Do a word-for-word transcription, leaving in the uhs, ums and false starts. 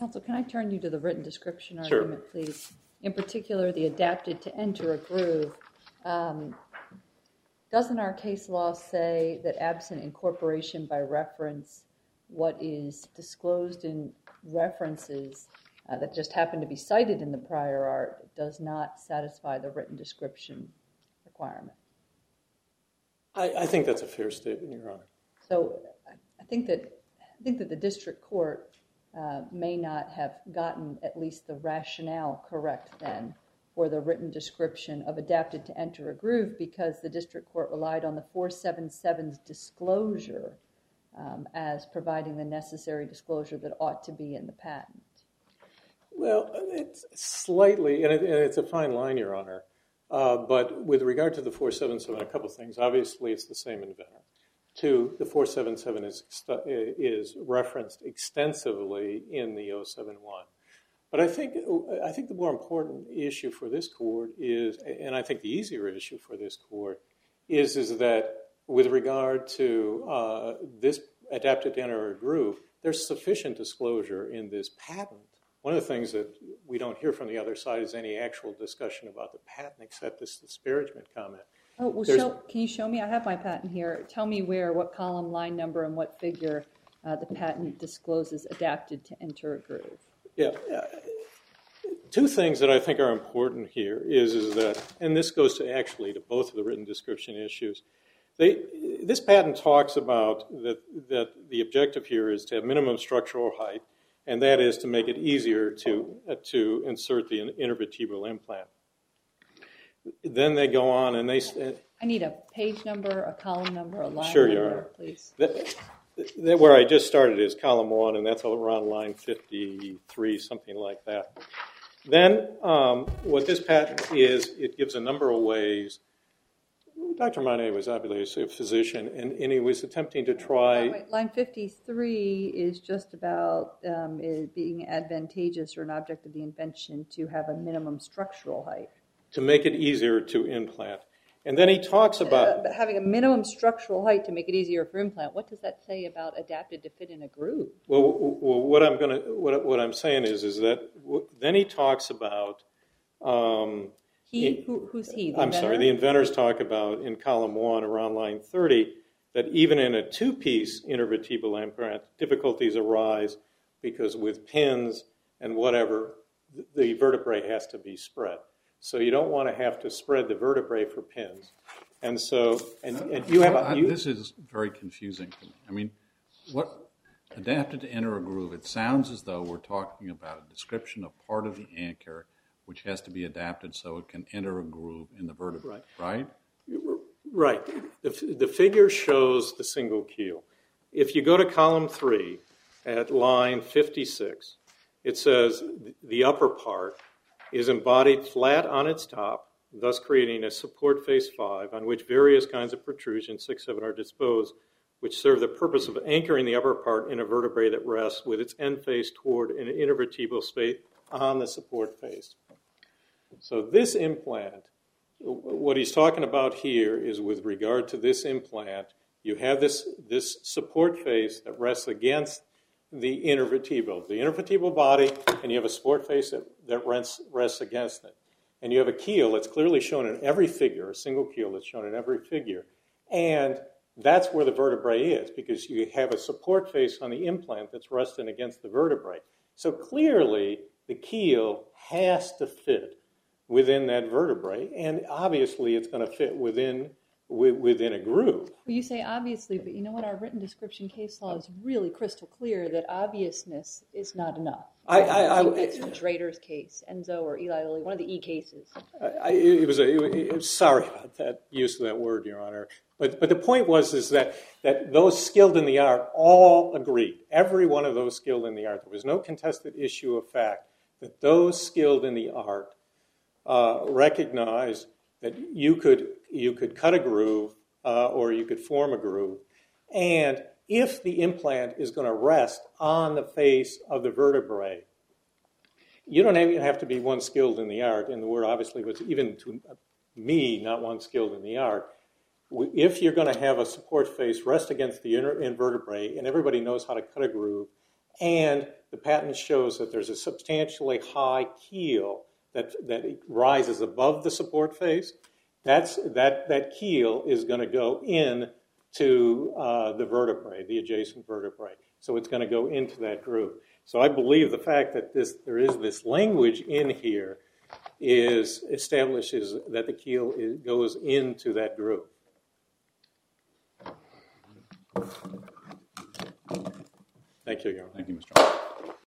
Counsel, can I turn you to the written description Sure. argument, please? In particular, the adapted to enter a groove. Um, doesn't our case law say that absent incorporation by reference, what is disclosed in references uh, that just happen to be cited in the prior art does not satisfy the written description requirement? I, I think that's a fair statement, Your Honor. So I think that I think that the district court uh, may not have gotten at least the rationale correct then for the written description of adapted to enter a groove, because the district court relied on the four seventy-seven's disclosure um, as providing the necessary disclosure that ought to be in the patent. Well, it's slightly, and, it, and it's a fine line, Your Honor. Uh, but with regard to the four seventy-seven, a couple things. Obviously, it's the same inventor. Two, the four seventy-seven is, is referenced extensively in the oh seven one. But I think, I think the more important issue for this court is, and I think the easier issue for this court, is, is that with regard to uh, this adapted to enter a groove, there's sufficient disclosure in this patent. One of the things that we don't hear from the other side is any actual discussion about the patent except this disparagement comment. Oh, well, show, can you show me? I have my patent here. Tell me where, what column, line number, and what figure uh, the patent discloses adapted to enter a groove. Yeah. Uh, two things that I think are important here is, is that, and this goes to actually to both of the written description issues, they, this patent talks about that, that the objective here is to have minimum structural height, and that is to make it easier to, uh, to insert the intervertebral implant. Then they go on and they... Uh, I need a page number, a column number, a line sure, number, Your Honor. Please. That, that where I just started is column one, and that's around line fifty-three, something like that. Then um, what this patent is, it gives a number of ways. Doctor Manet was obviously a physician, and, and he was attempting to try... Oh, wait, line fifty-three is just about um, it being advantageous or an object of the invention to have a minimum structural height. To make it easier to implant. And then he talks about... Uh, but having a minimum structural height to make it easier for implant, what does that say about adapted to fit in a groove? Well, well what I'm going to... What, what I'm saying is, is that then he talks about... Um, he? Who, who's he? The I'm inventor? sorry. The inventors talk about, in column one, around line thirty, that even in a two-piece intervertebral implant, difficulties arise because with pins and whatever, the vertebrae has to be spread. So you don't want to have to spread the vertebrae for pins. And so, and, and you have... Well, a, you, this is very confusing to me. I mean, what adapted to enter a groove, it sounds as though we're talking about a description of part of the anchor which has to be adapted so it can enter a groove in the vertebrae, right? Right. Right. The, the figure shows the single keel. If you go to column three at line fifty-six, it says the upper part is embodied flat on its top, thus creating a support face five on which various kinds of protrusions, six, seven, are disposed, which serve the purpose of anchoring the upper part in a vertebrae that rests with its end face toward an intervertebral space on the support face. So this implant, what he's talking about here is with regard to this implant, you have this, this support face that rests against the intervertebral, the intervertebral body, and you have a support face that, that rests, rests against it. And you have a keel that's clearly shown in every figure, a single keel that's shown in every figure. And that's where the vertebrae is, because you have a support face on the implant that's resting against the vertebrae. So clearly, the keel has to fit within that vertebrae, and obviously it's going to fit within within a groove. Well, you say obviously, but you know what? Our written description case law is really crystal clear that obviousness is not enough. I, I, I, I think that's Schrader's case, Enzo or Eli Lilly, one of the E cases. I, it was a. It was, sorry about that use of that word, Your Honor. But but the point was is that that those skilled in the art all agreed. Every one of those skilled in the art, there was no contested issue of fact that those skilled in the art uh, recognized that you could you could cut a groove uh, or you could form a groove, and if the implant is going to rest on the face of the vertebrae, you don't even have to be one skilled in the art, and the word obviously was even to me not one skilled in the art. If you're going to have a support face rest against the inner invertebrae, and everybody knows how to cut a groove, and the patent shows that there's a substantially high keel that, that rises above the support face. That's, that, that keel is going to go in to uh, the vertebrae, the adjacent vertebrae. So it's going to go into that groove. So I believe the fact that this, there is this language in here is establishes that the keel is, goes into that groove. Thank you, Your Honor. Thank you, Mister Arnold.